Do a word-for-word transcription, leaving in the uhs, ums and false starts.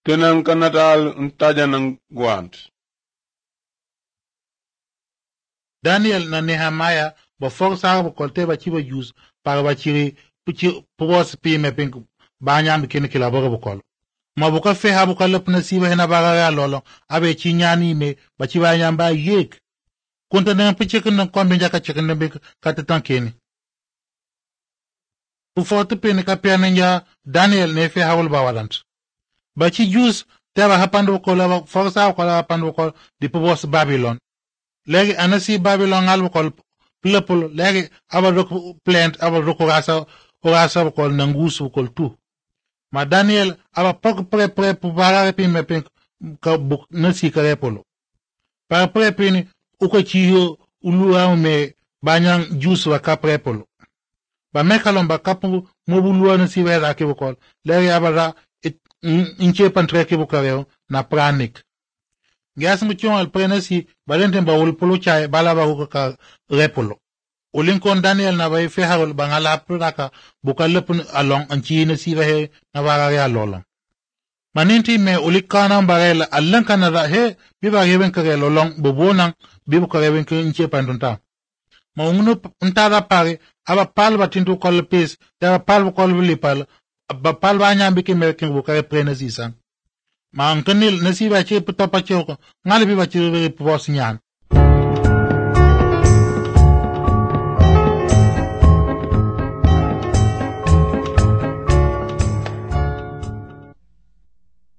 Kenan ka nataal ntaja ng gwant. Daniel na Nehemiah ba forsa ba kolte ba chiba use para ba chiri puchi pubos pi me pink banya mi ken kila ba kol ma bu ka fe ha bu ka lep na siba hena ba ya lolo abe chi nyani me ba chi ba nyamba yek kunta na piche kun na kwambe jaka chicken na be ka ta tankeni bu foto pe ne ka pe na Daniel ne fe hawul ba walant ba chi use taba hapando ko la forsa ko la hapando ko di pubos Babylon legi anasi Babylon ngal ko plepul legi aba rok plant aba rok rasa rasa ko nangusu ko tu ma Daniel aba pok pre pre para pin me pin ka buk nasi ka repolo para pre pin uko chiyo uluwa me banyang juice wa ka prepolo ba mekalon ba kapu mobuluwa nasi wera ke ko legi aba ra inche pantre ke bukareo na pranik Gas muchon al prenasi balenten ba wol polo chai bala ba ko ka repolo ulin kon Daniel na bay fe harol ba ngala praka bukal lepun along anchi na si he na ba ya lola maninti me ulikana barel allan kana da he bi ba yeben ka lo long bobonan bi bu ka yeben ka inche pandonta ma ungno ntada pare aba pal batintu kol pes da pal kol lipal ba pal ba nyambi ke me ke bu ka prenasi san ma ankanil nasiba che puta pacho ngali bi ba che pos nyan